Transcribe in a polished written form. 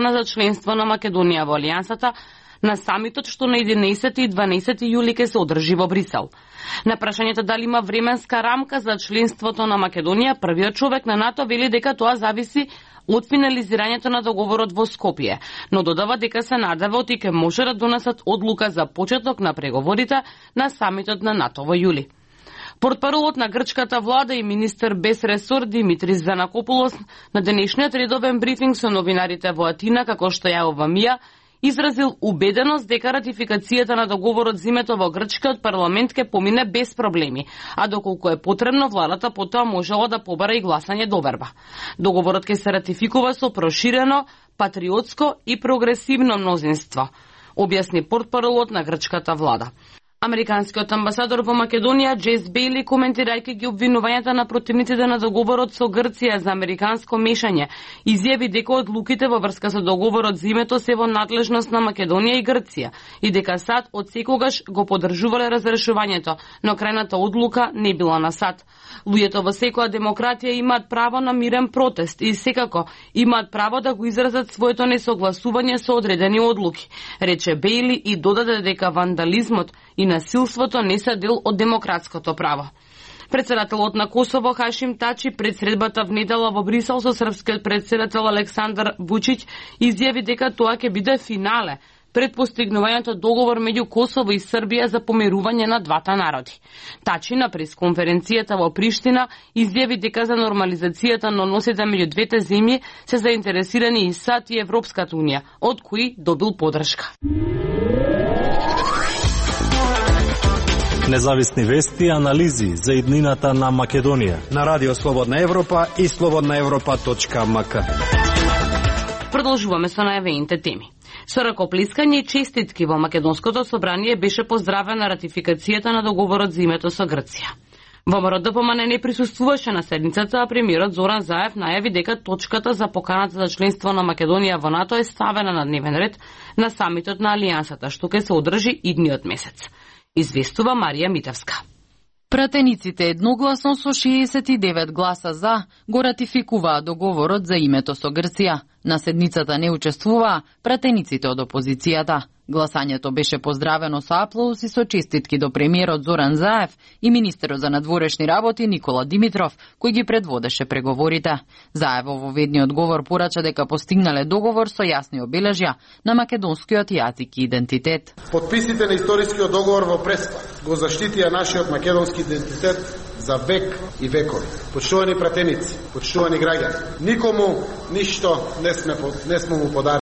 покана за членство на Македонија во Алијансата на самитот што на 11 и 12 јули ќе се одржи во Брисел. На прашањето дали има временска рамка за членството на Македонија, првиот човек на НАТО вели дека тоа зависи од финализирањето на договорот во Скопје, но додава дека се надеваат и ќе може да донесат одлука за почеток на преговорите на самитот на НАТО во јули. Портпаролот на грчката влада и министер без ресор Димитрис Занакопулос на денешниот редовен брифинг со новинарите во Атина, како што јавува МИА, изразил убеденост дека ратификацијата на договорот за името во грчкиот парламент ќе помине без проблеми, а доколку е потребно, владата потоа можела да побара и гласање доверба. Договорот ќе се ратификува со проширено, патриотско и прогресивно мнозинство, објасни портпаролот на грчката влада. Американскиот амбасадор во Македонија Джейс Бейли, коментирајќи ги обвинувањата на противниците на договорот со Грција за американско мешање, изјави дека одлуките во врска со договорот за името се во надлежност на Македонија и Грција и дека САД од секогаш го поддржувале разрешувањето, но крајната одлука не била на САД. Луѓето во секоја демократија имаат право на мирен протест и секако имаат право да го изразат своето несогласување со одредени одлуки, рече Бейли и додаде дека вандализмот и насилството не се дел од демократското право. Председателот на Косово Хашим Тачи пред средбата в недела во Брисел со српскиот председател Александар Вучиќ изјави дека тоа ќе биде финале пред постигнувањето договор меѓу Косово и Србија за помирување на двата народи. Тачи на пресконференцијата во Приштина изјави дека за нормализацијата на односите меѓу двете земји се заинтересирани и САД и Европската унија, од кои добил поддршка. Независни вести и анализи за иднината на Македонија на Радио Слободна Европа и slobodnaevropa.mk. Продолжуваме со најавените теми. Со ракоплискање и честитки во Македонското собрание беше поздравена ратификацијата на договорот за името со Грција. ВМРО ДПМН не присуствуваше на седницата, а премиерот Зоран Заев најави дека точката за поканата за членство на Македонија во НАТО е ставена на дневен ред на самитот на Алијансата, што ќе се одржи идниот месец. Известува Марија Митевска. Пратениците едногласно со 69 гласа за го ратификуваа договорот за името со Грција. На седницата не учествуваа пратениците од опозицијата. Гласањето беше поздравено со аплауз и со честитки до премиерот Зоран Заев и министерот за надворешни работи Никола Димитров, кој ги предводеше преговорите. Заев во ведниот говор порача дека постигнале договор со јасни обележја на македонскиот јазик и идентитет. Подписите на историскиот договор во Преспа го заштитија нашиот македонски идентитет за век и векови. Почитувани пратеници, почитувани граѓани, никому ништо не сме му подарили.